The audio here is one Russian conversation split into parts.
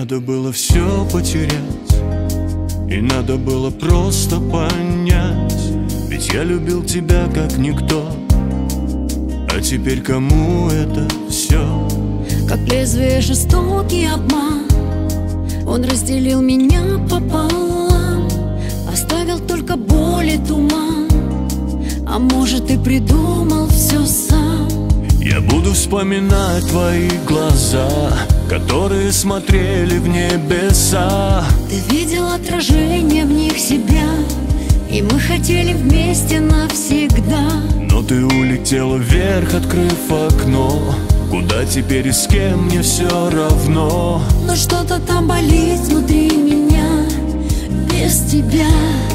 надо было все потерять, и надо было просто понять. Ведь я любил тебя как никто, а теперь кому это все? Как лезвие жестокий обман, он разделил меня пополам, оставил только боль и туман. А может, ты придумал все сам? Я буду вспоминать твои глаза, которые смотрели в небеса. Ты видел отражение в них себя, и мы хотели вместе навсегда. Но ты улетела вверх, открыв окно. Куда теперь и с кем, мне все равно. Но что-то там болит внутри меня без тебя.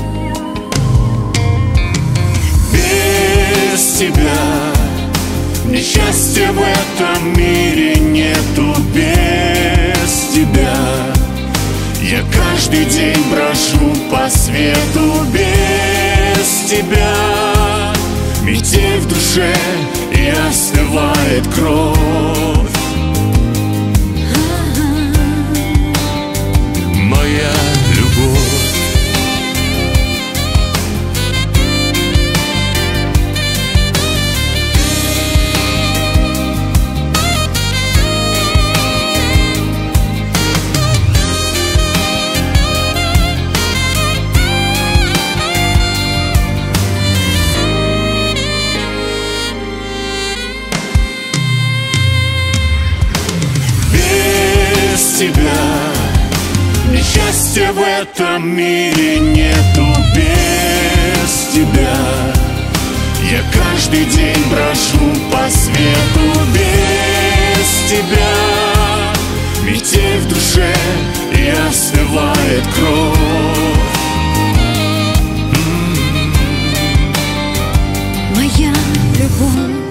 Без тебя мне счастья в этом мире нету. Без тебя я каждый день брожу по свету. Без тебя метель в душе и остывает кровь. Моя любовь. Без тебя мне счастья в этом мире нету. Без тебя я каждый день брожу по свету. Без тебя метель в душе и остывает кровь. Моя любовь.